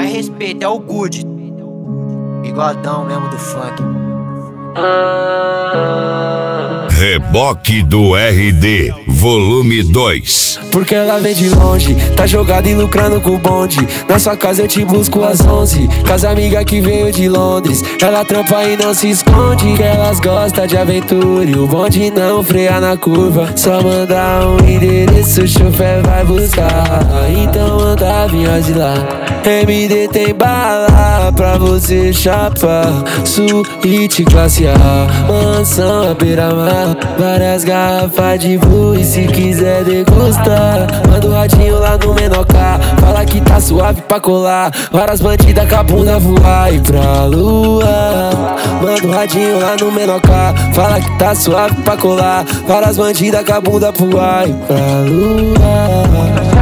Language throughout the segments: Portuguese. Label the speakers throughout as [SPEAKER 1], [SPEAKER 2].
[SPEAKER 1] Mais respeito, é o good. Bigodão mesmo do funk.
[SPEAKER 2] Reboque do RD, volume 2.
[SPEAKER 3] Porque ela vem de longe, tá jogada e lucrando com o bonde. Na sua casa eu te busco às 11. Casa amiga que veio de Londres. Ela trampa e não se esconde, que elas gostam de aventura e o bonde não freia na curva. Só mandar um endereço, o chofer vai buscar. Então manda vinha de lá. MD tem bala pra você chapar. Suíte classe A, mansão à beira-mar. Várias garrafas de blue e se quiser degustar, manda o radinho lá no Menocá. Fala que tá suave pra colar. Várias bandidas com a bunda voar e pra lua. Manda o radinho lá no Menocá. Fala que tá suave pra colar. Várias bandidas com a bunda voar e pra lua.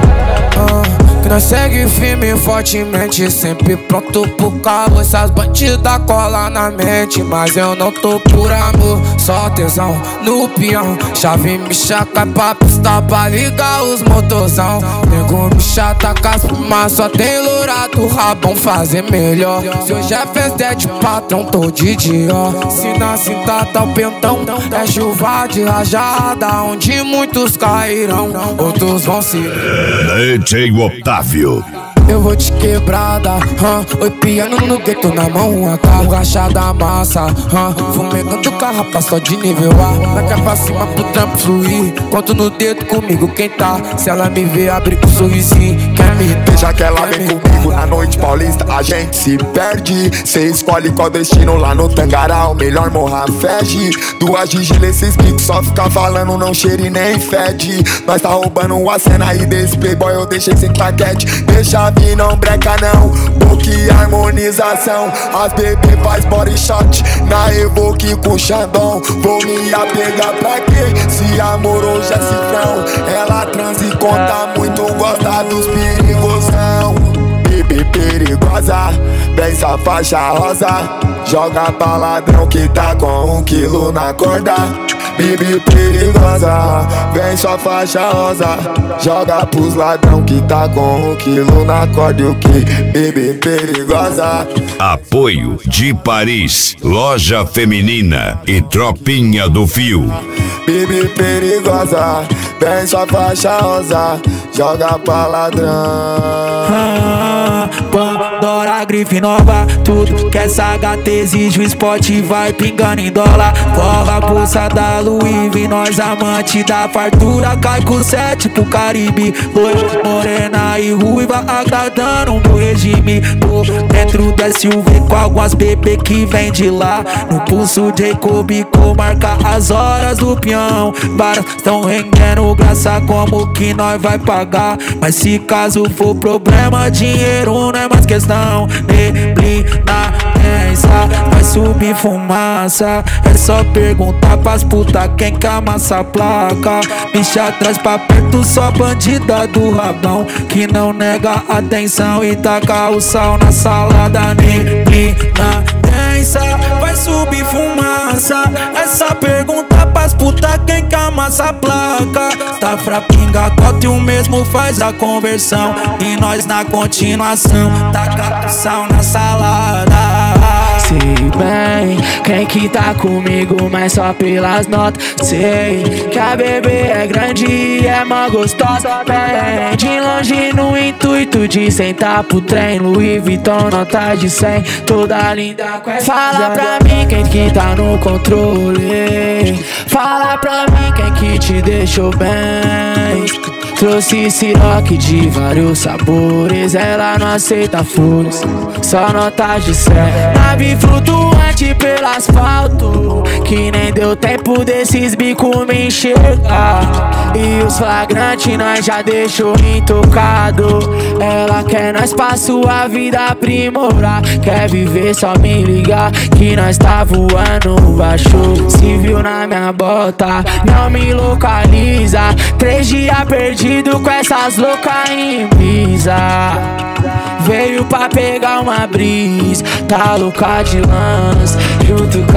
[SPEAKER 3] Que nós segue firme e fortemente, sempre pronto pro cabo. Essas bandidas colam na mente, mas eu não tô por amor, só tesão no peão. Chave me chaca pra pista pra ligar os motorzão. Nego me chata com as fumas, só tem loura do rabão fazer melhor. Se hoje é festa é de patrão, tô de Dior. Se na cinta tá o pentão, é chuva de rajada, onde muitos cairão, outros vão se...
[SPEAKER 2] DJ Otávio.
[SPEAKER 3] Eu vou de quebrada, oi piano no gueto na mão, AK, um racha da massa, fumegando carrapa só de nível A. Daqui é pra cima pro trampo fluir, conto no dedo comigo quem tá. Se ela me ver abrir com um sorrisinho, quer me
[SPEAKER 4] deixa que ela vem comigo na noite paulista, a gente se perde. Cê escolhe qual destino lá no Tangará, o melhor morra fede. Duas Gigile, esses kicks só fica falando, não cheira e nem fede. Nós tá roubando a cena aí desse playboy, eu deixei sem claquete. Deixa vir, não breca não, book e harmonização. As bebê faz body shot na Evoque com Xandão. Vou me apegar pra quê? Se amor hoje é cifrão. Ela transa e conta muito, gosta dos perigosão. Bebê perigosa, bem essa faixa rosa. Joga pra ladrão que tá com 1 quilo na corda. Bibi perigosa, vem sua faixa rosa. Joga pros ladrão que tá com 1 quilo na corda. E o que? Bibi perigosa.
[SPEAKER 2] Apoio de Paris, loja feminina e Tropinha do Fio.
[SPEAKER 4] Bibi perigosa, vem sua faixa rosa. Joga pra ladrão.
[SPEAKER 3] Pandora, grife nova, tudo que essa HT exige, o spot vai pingando em dólar. Cola a bolsa da Louis V, nós amante da fartura. Cai com 7 pro Caribe, loira, morena e ruiva, agradando o meu regime. Tô dentro da SUV com algumas bebê que vem de lá. No pulso Jacob com marca as horas do peão. Várias tão rendendo graça, como que nós vai pagar? Mas se caso for problema, dinheiro não é mais questão. Neblina densa, vai subir fumaça. É só perguntar pras puta quem que amassa a placa. Bicha traz pra perto só bandida do rabão, que não nega atenção e taca o sal na salada. Neblina densa, vai subir fumaça. É só perguntar pras puta quem que amassa a placa. Tá frapinga, cota e o mesmo faz a conversão. E nós na continuação, taca o sal na salada. Sei bem quem que tá comigo, mas só pelas notas. Sei que a bebê é grande e é mó gostosa. Bem de longe no intuito de sentar pro trem. Louis Vuitton, nota de 100, toda linda com essa. Fala pra mim quem que tá no controle. Fala pra mim quem que te deixou bem. Trouxe siroque de vários sabores, ela não aceita flores, só notas de 100. Nave flutuante pelo asfalto, que nem deu tempo desses bicos me enxergar. E os flagrantes nós já deixou intocado. Ela quer nós pra sua vida aprimorar. Quer viver, só me ligar, que nós tá voando baixo. Se viu na minha bota, não me localiza. 3 dias perdido com essas loucas em brisa. Veio pra pegar uma brisa, tá louca de lance, junto com